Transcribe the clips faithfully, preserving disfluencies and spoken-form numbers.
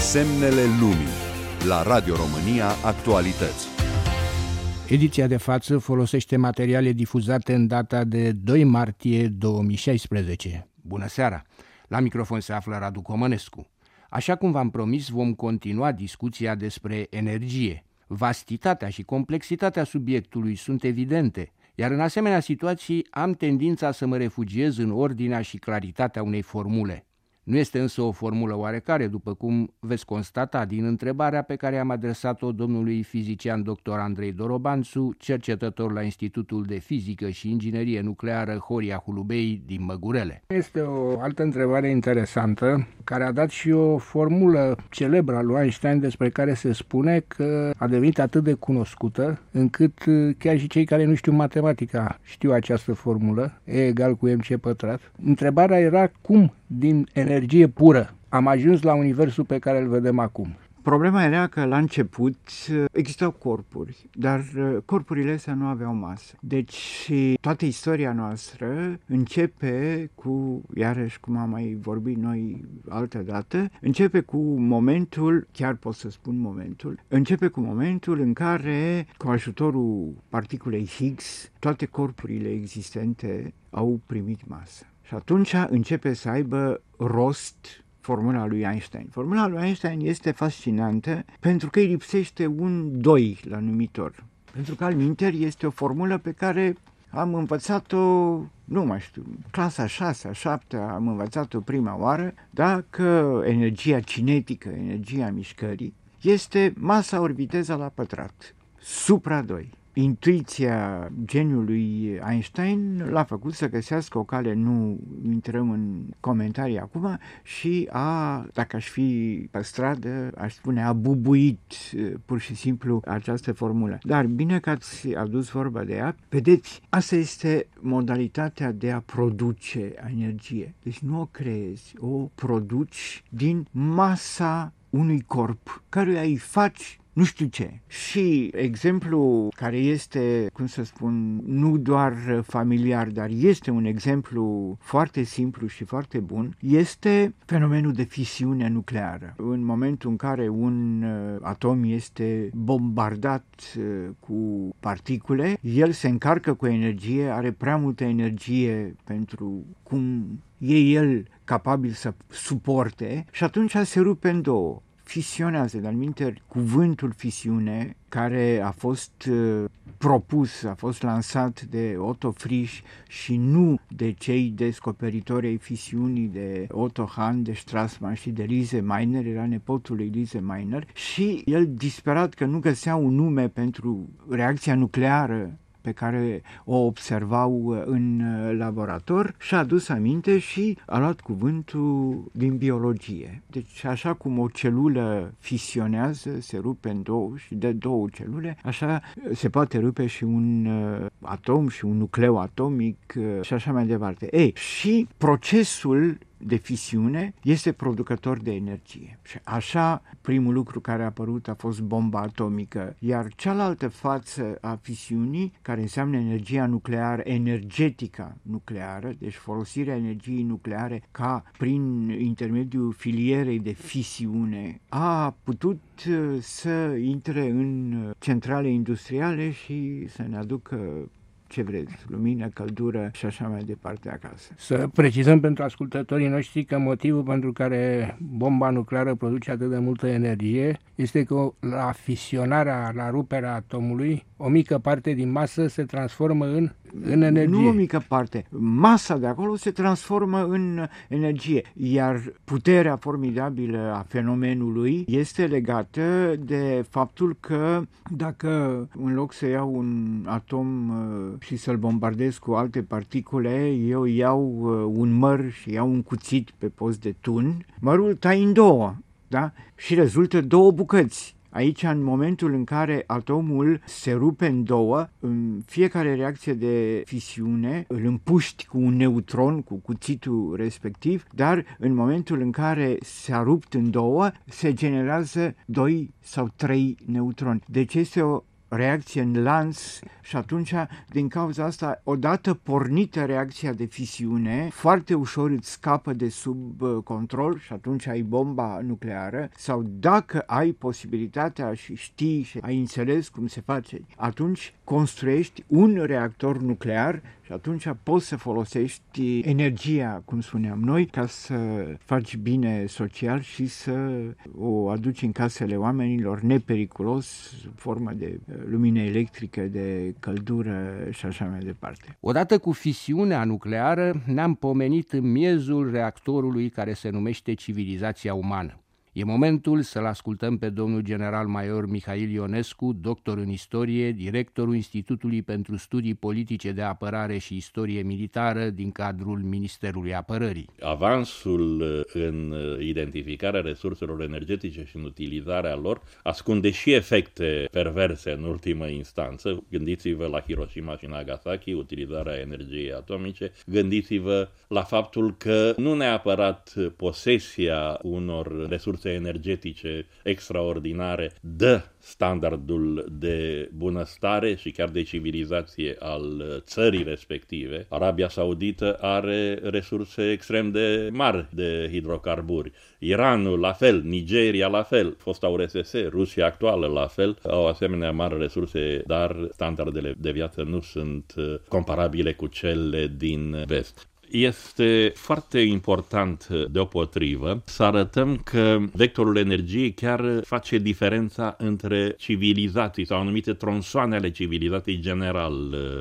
Semnele lumii la Radio România Actualități. Ediția de față folosește materiale difuzate în data de doi martie două mii șaisprezece. Bună seara! La microfon se află Radu Comănescu. Așa cum v-am promis, vom continua discuția despre energie. Vastitatea și complexitatea subiectului sunt evidente, iar în asemenea situații am tendința să mă refugiez în ordinea și claritatea unei formule. Nu este însă o formulă oarecare, după cum veți constata din întrebarea pe care am adresat-o domnului fizician doctor Andrei Dorobanțu, cercetător la Institutul de Fizică și Inginerie Nucleară Horia Hulubei din Măgurele. Este o altă întrebare interesantă, care a dat și o formulă celebră a lui Einstein, despre care se spune că a devenit atât de cunoscută, încât chiar și cei care nu știu matematica știu această formulă, E egal cu mc pătrat. Întrebarea era cum din energie pură am ajuns la universul pe care îl vedem acum. Problema era că la început existau corpuri, dar corpurile astea nu aveau masă. Deci toată istoria noastră începe cu, iarăși cum am mai vorbit noi altă dată, începe cu momentul, chiar pot să spun momentul, începe cu momentul în care, cu ajutorul particulei Higgs, toate corpurile existente au primit masă. Și atunci începe să aibă rost formula lui Einstein. Formula lui Einstein este fascinantă pentru că îi lipsește un doi la numitor. Pentru că alminteri este o formulă pe care am învățat-o, nu mai știu, clasa a șasea, a șaptea, am învățat-o prima oară, dacă energia cinetică, energia mișcării, este masa ori viteza la pătrat, supra doi. Intuiția geniului Einstein l-a făcut să găsească o cale, nu intrăm în comentarii acum, și a, dacă aș fi pe stradă, aș spune, a bubuit pur și simplu această formulă. Dar bine că ați adus vorba de ea. Vedeți, asta este modalitatea de a produce energie. Deci nu o creezi, o produci din masa unui corp, căruia îi faci nu știu ce. Și exemplu care este, cum să spun, nu doar familiar, dar este un exemplu foarte simplu și foarte bun, este fenomenul de fisiune nucleară. În momentul în care un atom este bombardat cu particule, el se încarcă cu energie, are prea multă energie pentru cum e el capabil să suporte și atunci se rupe în două. Fisionează, de-al minteri, cuvântul fisiune, care a fost uh, propus, a fost lansat de Otto Frisch și nu de cei descoperitori ai fisiunii, de Otto Hahn, de Strassmann și de Lise Meitner, era nepotul lui Lise Meitner, și el, disperat că nu găsea un nume pentru reacția nucleară pe care o observau în laborator, și-a adus aminte și a luat cuvântul din biologie. Deci așa cum o celulă fisionează, se rupe în două și de două celule, așa se poate rupe și un atom și un nucleu atomic și așa mai departe. Ei, și procesul de fisiune este producător de energie. Și așa, primul lucru care a apărut a fost bomba atomică, iar cealaltă față a fisiunii, care înseamnă energia nucleară, energetica nucleară, deci folosirea energiei nucleare ca prin intermediul filierei de fisiune, a putut să intre în centrale industriale și să ne aducă ce vreți, lumină, căldură și așa mai departe acasă. Să precizăm pentru ascultătorii noștri că motivul pentru care bomba nucleară produce atât de multă energie este că la fisionarea, la ruperea atomului, o mică parte din masă se transformă în, în energie. Nu o mică parte. Masa de acolo se transformă în energie, iar puterea formidabilă a fenomenului este legată de faptul că dacă în loc să iau un atom și să-l bombardez cu alte particule, eu iau un măr și iau un cuțit pe post de tun, mărul tai în două, da? Și rezultă două bucăți. Aici, în momentul în care atomul se rupe în două, în fiecare reacție de fisiune îl împuști cu un neutron, cu cuțitul respectiv, dar în momentul în care s-a rupt în două, se generează doi sau trei neutroni. Deci este o reacție în lanț și atunci, din cauza asta, odată pornită reacția de fisiune, foarte ușor îți scapă de sub control și atunci ai bomba nucleară, sau dacă ai posibilitatea și știi și ai înțeles cum se face, atunci construiești un reactor nuclear și atunci poți să folosești energia, cum spuneam noi, ca să faci bine social și să o aduci în casele oamenilor nepericulos, sub formă de lumină electrică, de căldură și așa mai departe. Odată cu fisiunea nucleară ne-am pomenit în miezul reactorului care se numește civilizația umană. E momentul să-l ascultăm pe domnul general-major Mihail Ionescu, doctor în istorie, directorul Institutului pentru Studii Politice de Apărare și Istorie Militară din cadrul Ministerului Apărării. Avansul în identificarea resurselor energetice și în utilizarea lor ascunde și efecte perverse în ultimă instanță. Gândiți-vă la Hiroshima și Nagasaki, utilizarea energiei atomice. Gândiți-vă la faptul că nu neapărat posesia unor resurse energetice extraordinare dă standardul de bunăstare și chiar de civilizație al țării respective. Arabia Saudită are resurse extrem de mari de hidrocarburi. Iranul la fel, Nigeria la fel, fosta U R S S, Rusia actuală la fel, au asemenea mari resurse, dar standardele de viață nu sunt comparabile cu cele din vest. Este foarte important deopotrivă să arătăm că vectorul energiei chiar face diferența între civilizații sau anumite tronsoane ale civilizației general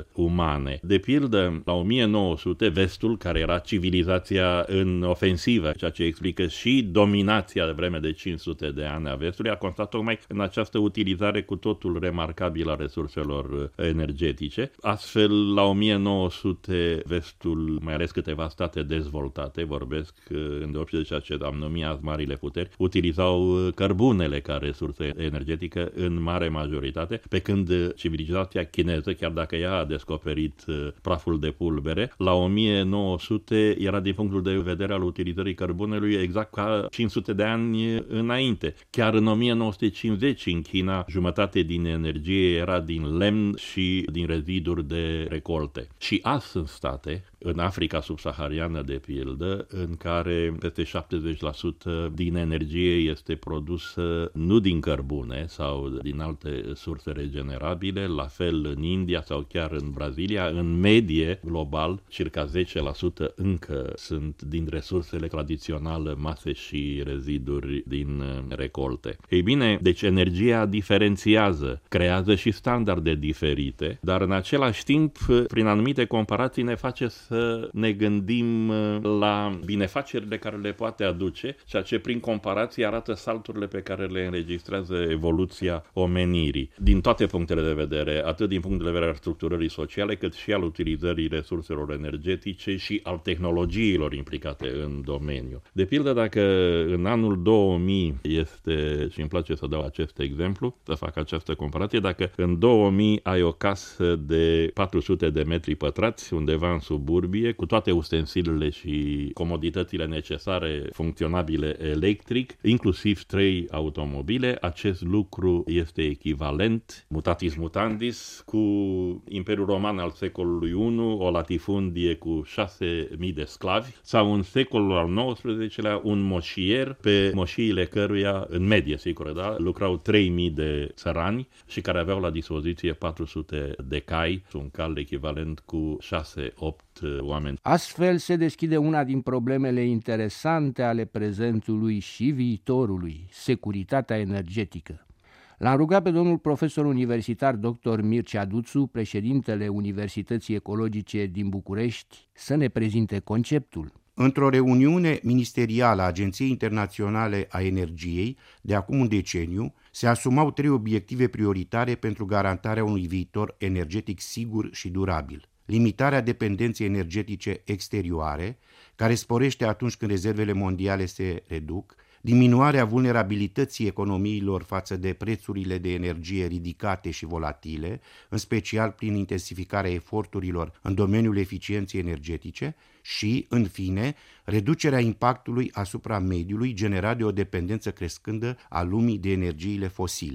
umane. De pildă, la o mie nouă sute, vestul, care era civilizația în ofensivă, ceea ce explică și dominația de vreme de cinci sute de ani a vestului, a constat tocmai în această utilizare cu totul remarcabilă a resurselor energetice. Astfel, la o mie nouă sute, vestul, mai ales câteva state dezvoltate, vorbesc îndeopște de ceea ce am numit azi marile puteri, utilizau cărbunele ca resursă energetică în mare majoritate, pe când civilizația chineză, chiar dacă ea a descoperit praful de pulbere, la o mie nouă sute era din punctul de vedere al utilizării cărbunelui exact ca cinci sute de ani înainte. Chiar în o mie nouă sute cincizeci în China, jumătate din energie era din lemn și din reziduri de recolte. Și azi sunt state, în Africa subsahariană de pildă, în care peste șaptezeci la sută din energie este produsă nu din cărbune sau din alte surse regenerabile, la fel în India sau chiar în Brazilia. În medie, global, circa zece la sută încă sunt din resursele tradiționale, mase și reziduri din recolte. Ei bine, deci energia diferențiază, creează și standarde diferite, dar în același timp, prin anumite comparații, ne face să ne gândim la binefacerile care le poate aduce, ceea ce prin comparație arată salturile pe care le înregistrează evoluția omenirii. Din toate punctele de vedere, atât din punct de vedere al structurării sociale, cât și al utilizării resurselor energetice și al tehnologiilor implicate în domeniu. De pildă, dacă în anul două mii este, și îmi place să dau acest exemplu, să fac această comparație, dacă în două mii ai o casă de patru sute de metri pătrați undeva în suburbie, cu toate ustensilele și comoditățile necesare funcționabile electric, inclusiv trei automobile, acest lucru este echivalent, mutatis mutandis, cu Imperiul Roman al secolului I, o latifundie cu șase mii de sclavi, sau în secolul al nouăsprezecelea un moșier pe moșiile căruia, în medie, sigur, da, lucrau trei mii de țărani și care aveau la dispoziție patru sute de cai, un cal echivalent cu șase opt oameni. Astfel se deschide una din problemele interesante ale prezentului și viitorului, securitatea energetică. L-am rugat pe domnul profesor universitar doctor Mircea Duțu, președintele Universității Ecologice din București, să ne prezinte conceptul. Într-o reuniune ministerială a Agenției Internaționale a Energiei, de acum un deceniu, se asumau trei obiective prioritare pentru garantarea unui viitor energetic sigur și durabil. Limitarea dependenței energetice exterioare, care sporește atunci când rezervele mondiale se reduc, diminuarea vulnerabilității economiilor față de prețurile de energie ridicate și volatile, în special prin intensificarea eforturilor în domeniul eficienței energetice și, în fine, reducerea impactului asupra mediului generat de o dependență crescândă a lumii de energiile fosile.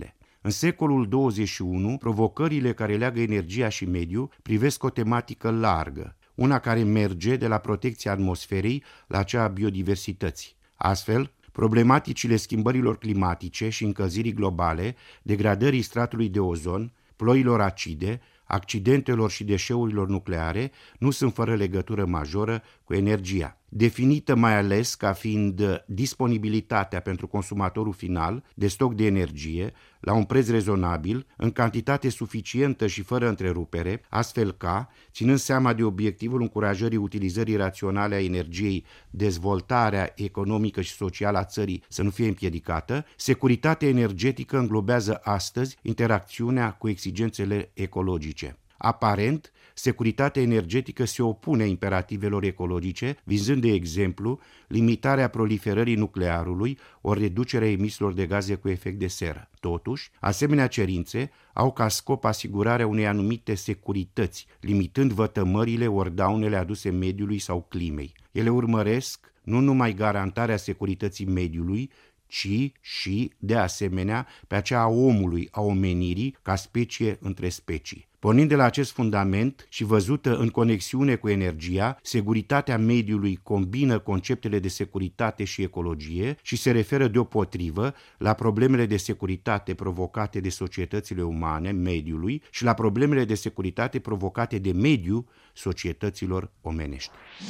În secolul douăzeci și unu, provocările care leagă energia și mediul privesc o tematică largă, una care merge de la protecția atmosferei la cea a biodiversității. Astfel, problematicile schimbărilor climatice și încălzirii globale, degradării stratului de ozon, ploilor acide, accidentelor și deșeurilor nucleare nu sunt fără legătură majoră cu energia. Definită mai ales ca fiind disponibilitatea pentru consumatorul final de stoc de energie la un preț rezonabil, în cantitate suficientă și fără întrerupere, astfel ca, ținând seama de obiectivul încurajării utilizării raționale a energiei, dezvoltarea economică și socială a țării să nu fie împiedicată, securitatea energetică înglobează astăzi interacțiunea cu exigențele ecologice. Aparent, securitatea energetică se opune imperativelor ecologice, vizând, de exemplu, limitarea proliferării nuclearului, o reducere a emisiilor de gaze cu efect de seră. Totuși, asemenea cerințe au ca scop asigurarea unei anumite securități, limitând vătămările ori daunele aduse mediului sau climei. Ele urmăresc nu numai garantarea securității mediului, ci și, de asemenea, pe aceea a omului, a omenirii, ca specie între specii. Pornind de la acest fundament și văzută în conexiune cu energia, securitatea mediului combină conceptele de securitate și ecologie și se referă deopotrivă la problemele de securitate provocate de societățile umane, mediului, și la problemele de securitate provocate de mediu, societăților omenești.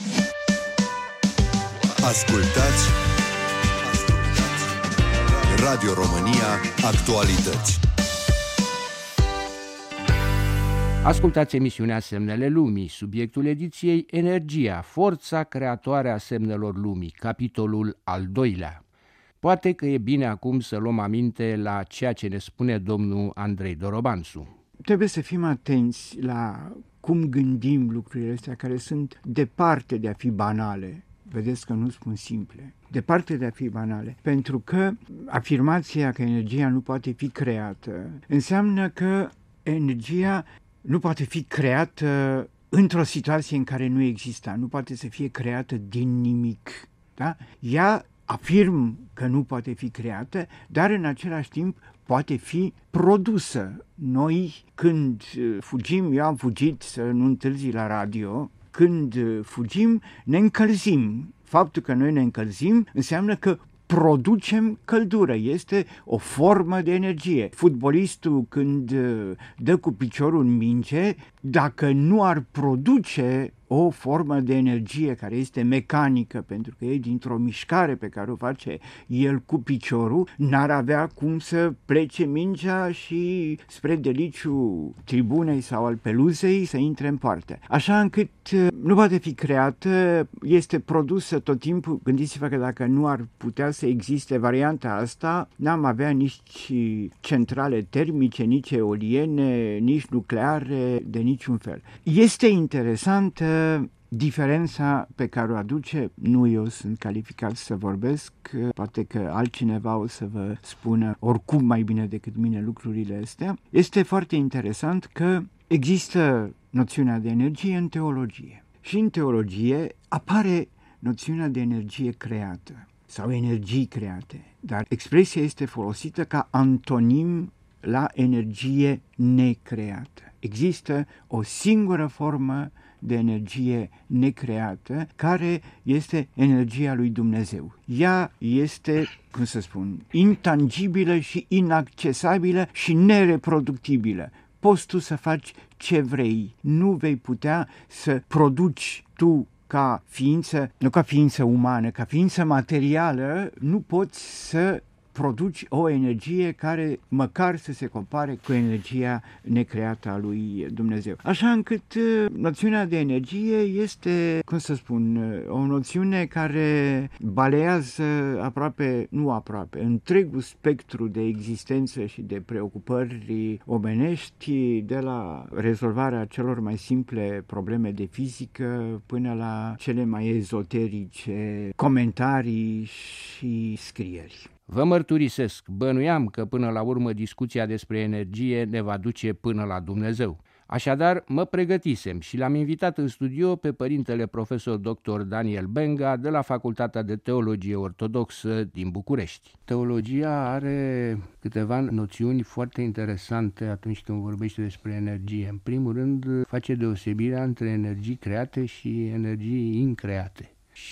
Ascultați Radio România Actualități. Ascultați emisiunea Semnele Lumii, subiectul ediției Energia, forța creatoare a semnelor lumii, capitolul al doilea. Poate că e bine acum să luăm aminte la ceea ce ne spune domnul Andrei Dorobanțu. Trebuie să fim atenți la cum gândim lucrurile astea care sunt departe de a fi banale. Vedeți că nu spun simple, departe de a fi banale, pentru că afirmația că energia nu poate fi creată înseamnă că energia nu poate fi creată într-o situație în care nu exista, nu poate să fie creată din nimic. Da? Ea afirm că nu poate fi creată, dar în același timp poate fi produsă. Noi, când fugim, eu am fugit să nu întârzi la radio, când fugim, ne încălzim. Faptul că noi ne încălzim înseamnă că producem căldură, este o formă de energie. Fotbalistul, când dă cu piciorul în minge, dacă nu ar produce o formă de energie care este mecanică, pentru că e dintr-o mișcare pe care o face el cu piciorul, n-ar avea cum să plece mingea și spre deliciul tribunei sau al peluzei să intre în poartă. Așa încât nu poate fi creată, este produsă tot timpul. Gândiți-vă că dacă nu ar putea să existe varianta asta, n-am avea nici centrale termice, nici eoliene, nici nucleare, de niciun fel. Este interesantă diferența pe care o aduce, nu eu sunt calificat să vorbesc, poate că altcineva o să vă spună oricum mai bine decât mine lucrurile astea. Este foarte interesant că există noțiunea de energie în teologie și în teologie apare noțiunea de energie creată sau energii create, dar expresia este folosită ca antonim la energie necreată. Există o singură formă de energie necreată, care este energia lui Dumnezeu. Ea este, cum să spun, intangibilă și inaccesabilă și nereproductibilă. Poți tu să faci ce vrei, nu vei putea să produci tu ca ființă, nu ca ființă umană, ca ființă materială, nu poți să produci o energie care măcar să se compare cu energia necreată a lui Dumnezeu. Așa încât noțiunea de energie este, cum să spun, o noțiune care balează aproape, nu aproape, întregul spectru de existență și de preocupări omenești, de la rezolvarea celor mai simple probleme de fizică până la cele mai ezoterice comentarii și scrieri. Vă mărturisesc, bănuiam că până la urmă discuția despre energie ne va duce până la Dumnezeu. Așadar, mă pregătisem și l-am invitat în studio pe părintele profesor doctor Daniel Benga de la Facultatea de Teologie Ortodoxă din București. Teologia are câteva noțiuni foarte interesante atunci când vorbește despre energie. În primul rând, face deosebirea între energii create și energii increate.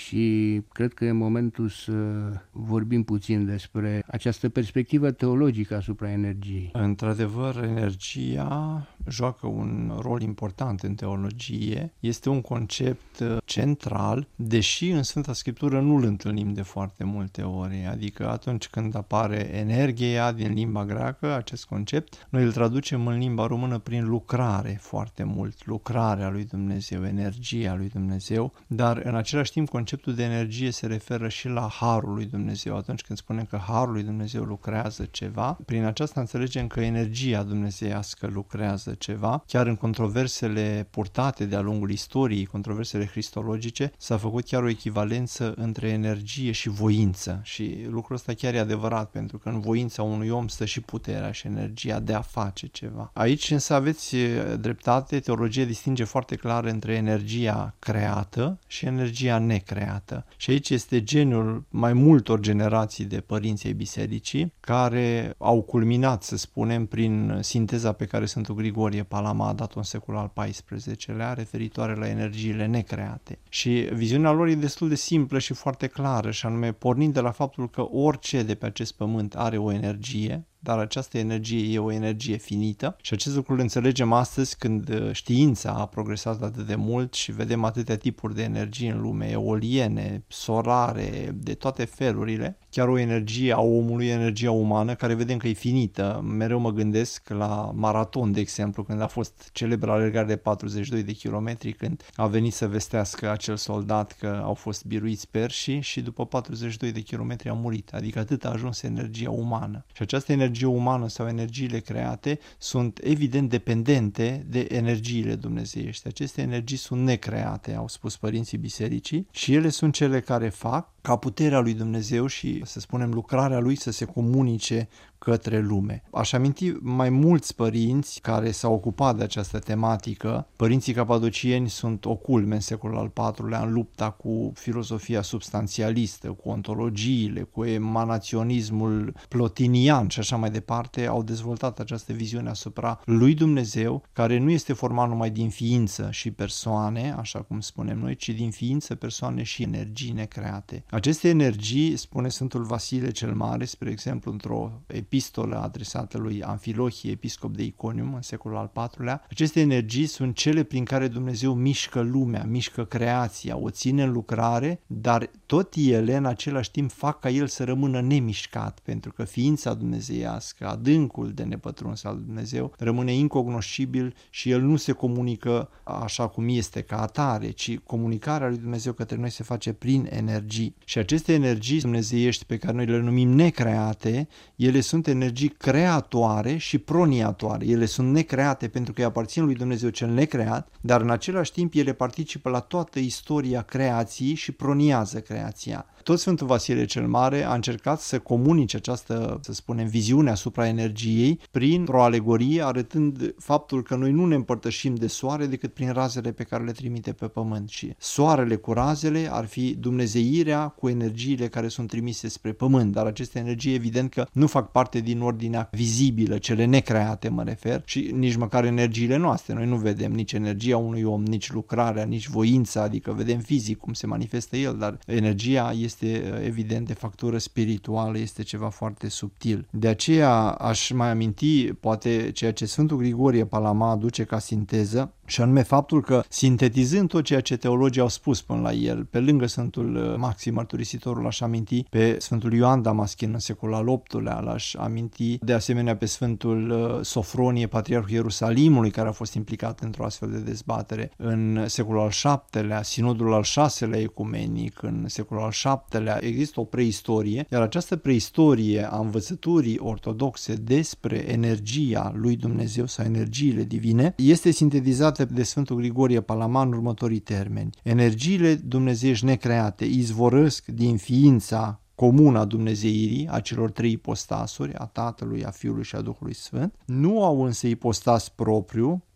Și cred că e momentul să vorbim puțin despre această perspectivă teologică asupra energiei. Într-adevăr, energia joacă un rol important în teologie. Este un concept central, deși în Sfânta Scriptură nu îl întâlnim de foarte multe ori. Adică atunci când apare energia din limba greacă, acest concept, noi îl traducem în limba română prin lucrare foarte mult. Lucrarea lui Dumnezeu, energia lui Dumnezeu, dar în același timp conceptul de energie se referă și la harul lui Dumnezeu. Atunci când spunem că harul lui Dumnezeu lucrează ceva, prin aceasta înțelegem că energia dumnezeiască lucrează ceva. Chiar în controversele purtate de-a lungul istoriei, controversele cristologice, s-a făcut chiar o echivalență între energie și voință. Și lucrul ăsta chiar e adevărat, pentru că în voința unui om stă și puterea și energia de a face ceva. Aici însă aveți dreptate, teologia distinge foarte clar între energia creată și energia necreată. Și aici este geniul mai multor generații de părinți ai bisericii, care au culminat, să spunem, prin sinteza pe care Sfântul Grigorie Palama a dat-o în secolul al paisprezecelea, referitoare la energiile necreate. Și viziunea lor e destul de simplă și foarte clară, și anume pornind de la faptul că orice de pe acest pământ are o energie, dar această energie e o energie finită și acest lucru îl înțelegem astăzi când știința a progresat atât de mult și vedem atâtea tipuri de energie în lume, eoliene, solare, de toate felurile. Chiar o energie a omului, energia umană, care vedem că e finită. Mereu mă gândesc la maraton, de exemplu, când a fost celebra alergare de patruzeci și doi de kilometri, când a venit să vestească acel soldat că au fost biruiți perșii și după patruzeci și doi de kilometri a murit. Adică atât a ajuns energia umană. Și această energie umană sau energiile create sunt evident dependente de energiile dumnezeiești. Aceste energii sunt necreate, au spus părinții bisericii, și ele sunt cele care fac ca puterea lui Dumnezeu și, să spunem, lucrarea lui să se comunice către lume. Aș aminti mai mulți părinți care s-au ocupat de această tematică. Părinții capadocieni sunt o culme în secolul al patrulea în lupta cu filozofia substanțialistă, cu ontologiile, cu emanaționismul plotinian și așa mai departe. Au dezvoltat această viziune asupra lui Dumnezeu, care nu este format numai din ființă și persoane, așa cum spunem noi, ci din ființă, persoane și energii necreate. Aceste energii, spune Sfântul Vasile cel Mare, spre exemplu, într-o epistolă adresată lui Amfilohie, episcop de Iconium, în secolul al patrulea, aceste energii sunt cele prin care Dumnezeu mișcă lumea, mișcă creația, o ține în lucrare, dar tot ele, în același timp, fac ca el să rămână nemișcat, pentru că ființa dumnezeiască, adâncul de nepătruns al Dumnezeu, rămâne incognoscibil și el nu se comunică așa cum este, ca atare, ci comunicarea lui Dumnezeu către noi se face prin energii. Și aceste energii dumnezeiești pe care noi le numim necreate, ele sunt energii creatoare și proniatoare. Ele sunt necreate pentru că îi aparțin lui Dumnezeu cel necreat, dar în același timp ele participă la toată istoria creației și proniază creația. Tot Sfântul Vasile cel Mare a încercat să comunice această, să spunem, viziune asupra energiei printr-o alegorie, arătând faptul că noi nu ne împărtășim de soare decât prin razele pe care le trimite pe pământ. Și soarele cu razele ar fi dumnezeirea cu energiile care sunt trimise spre pământ, dar aceste energii evident că nu fac parte din ordinea vizibilă, cele necreate mă refer, și nici măcar energiile noastre. Noi nu vedem nici energia unui om, nici lucrarea, nici voința, adică vedem fizic cum se manifestă el, dar energia este este evident de factură spirituală, este ceva foarte subtil. De aceea aș mai aminti poate ceea ce Sfântul Grigorie Palama aduce ca sinteză, și anume faptul că, sintetizând tot ceea ce teologii au spus până la el, pe lângă Sfântul Maxim Mărturisitorul, aș aminti pe Sfântul Ioan Damaschin în secolul al optulea, l-aș aminti de asemenea pe Sfântul Sofronie, Patriarhul Ierusalimului, care a fost implicat într-o astfel de dezbatere în secolul al șaptelea, Sinodul al șaselea ecumenic în secolul al șaptelea. Există o preistorie, iar această preistorie a învățăturii ortodoxe despre energia lui Dumnezeu sau energiile divine este sintetizată de Sfântul Grigorie Palama în următorii termeni. Energiile dumnezeiești necreate izvorăsc din ființa comună a dumnezeirii, a celor trei ipostasuri, a Tatălui, a Fiului și a Duhului Sfânt, nu au însă ipostas propriu,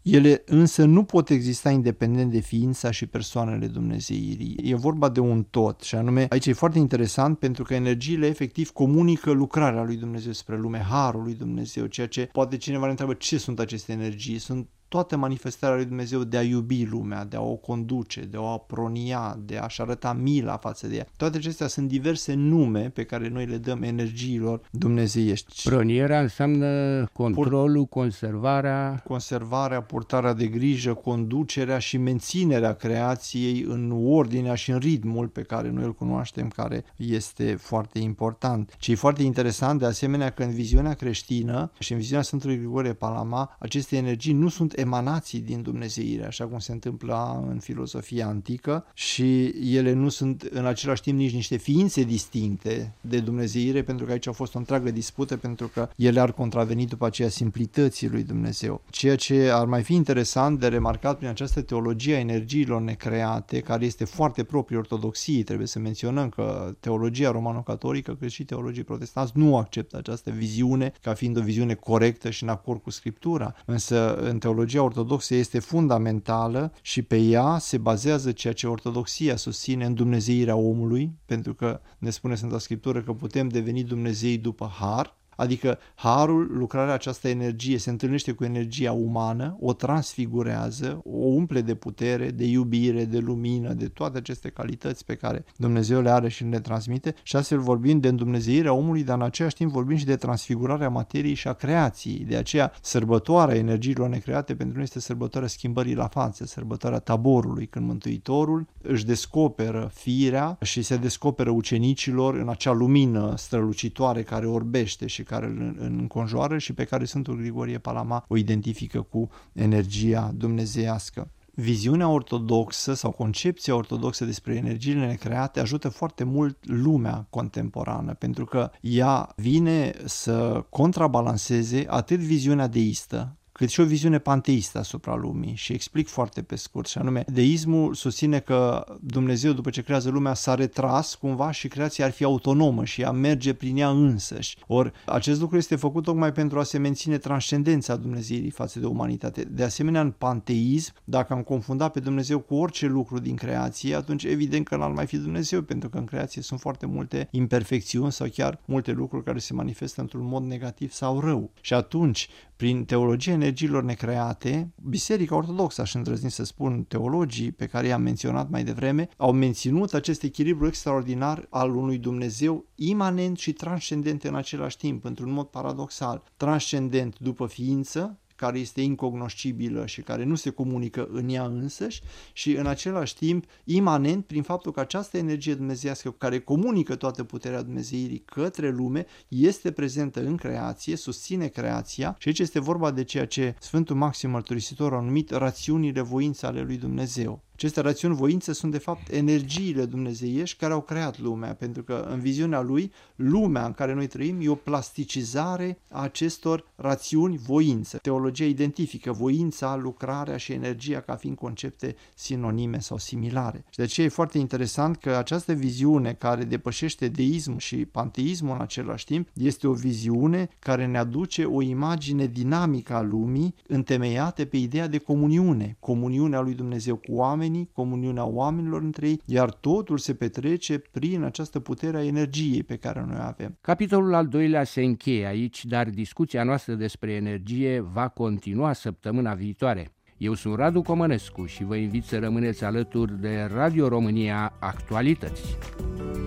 Ele însă nu pot exista independent de ființa și persoanele dumnezeirii. E vorba de un tot și anume, aici e foarte interesant pentru că energiile efectiv comunică lucrarea lui Dumnezeu spre lume, harul lui Dumnezeu, ceea ce poate cineva ne întreabă ce sunt aceste energii. Sunt toată manifestarea lui Dumnezeu de a iubi lumea, de a o conduce, de a o apronia, de a-și arăta mila față de ea. Toate acestea sunt diverse nume pe care noi le dăm energiilor dumnezeiești. Pronierea înseamnă controlul, conservarea... Conservarea, purtarea de grijă, conducerea și menținerea creației în ordinea și în ritmul pe care noi îl cunoaștem, care este foarte important. Ce e foarte interesant, de asemenea, că în viziunea creștină și în viziunea Sfântului Grigorie Palama, aceste energii nu sunt emanații din dumnezeire, așa cum se întâmplă în filozofia antică, și ele nu sunt în același timp nici niște ființe distincte de dumnezeire, pentru că aici a fost o întreagă dispută, pentru că ele ar contraveni după aceea simplității lui Dumnezeu. Ceea ce ar mai fi interesant de remarcat prin această teologie a energiilor necreate, care este foarte proprie ortodoxiei, trebuie să menționăm că teologia romano-catolică, cât și teologii protestanți, nu acceptă această viziune ca fiind o viziune corectă și în acord cu Scriptura, însă în teologia ortodoxă este fundamentală și pe ea se bazează ceea ce ortodoxia susține în dumnezeirea omului, pentru că ne spune Sfânta Scriptură că putem deveni dumnezei după har, adică harul, lucrarea această energie, se întâlnește cu energia umană, o transfigurează, o umple de putere, de iubire, de lumină, de toate aceste calități pe care Dumnezeu le are și le transmite, și astfel vorbim de îndumnezeirea omului, dar în același timp vorbim și de transfigurarea materiei și a creației. De aceea, sărbătoarea energiilor necreate pentru noi este sărbătoarea schimbării la față, sărbătoarea taborului, când Mântuitorul își descoperă firea și se descoperă ucenicilor în acea lumină strălucitoare care orbește și care îl înconjoară și pe care Sfântul Grigorie Palama o identifică cu energia dumnezeiască. Viziunea ortodoxă sau concepția ortodoxă despre energiile necreate ajută foarte mult lumea contemporană, pentru că ea vine să contrabalanceze atât viziunea deistă, cât și o viziune panteistă asupra lumii, și explic foarte pe scurt, și anume, deismul susține că Dumnezeu, după ce creează lumea, s-a retras cumva și creația ar fi autonomă și ea merge prin ea însăși. Ori acest lucru este făcut tocmai pentru a se menține transcendența Dumnezeirii față de umanitate. De asemenea, în panteism, dacă am confundat pe Dumnezeu cu orice lucru din creație, atunci evident că n-ar mai fi Dumnezeu, pentru că în creație sunt foarte multe imperfecțiuni sau chiar multe lucruri care se manifestă într-un mod negativ sau rău. Și atunci, prin teologia energiilor necreate, Biserica Ortodoxă, aș îndrăzni să spun, teologii pe care i-am menționat mai devreme, au menținut acest echilibru extraordinar al unui Dumnezeu imanent și transcendent în același timp, într-un mod paradoxal. Transcendent după ființă, care este incognoscibilă și care nu se comunică în ea însăși, și în același timp imanent prin faptul că această energie dumnezeiască care comunică toată puterea Dumnezeirii către lume este prezentă în creație, susține creația, și aici este vorba de ceea ce Sfântul Maxim Mărturisitor a numit rațiunile voințe ale lui Dumnezeu. Aceste rațiuni voințe sunt de fapt energiile dumnezeiești care au creat lumea, pentru că în viziunea lui, lumea în care noi trăim e o plasticizare a acestor rațiuni voințe. Teologia identifică voința, lucrarea și energia ca fiind concepte sinonime sau similare. Și de aceea e foarte interesant că această viziune care depășește deismul și panteismul în același timp este o viziune care ne aduce o imagine dinamică a lumii întemeiată pe ideea de comuniune, comuniunea lui Dumnezeu cu oameni, comuniunea oamenilor între ei, iar totul se petrece prin această putere a energiei pe care noi avem. Capitolul al doilea se încheie aici, dar discuția noastră despre energie va continua săptămâna viitoare. Eu sunt Radu Comănescu și vă invit să rămâneți alături de Radio România Actualități.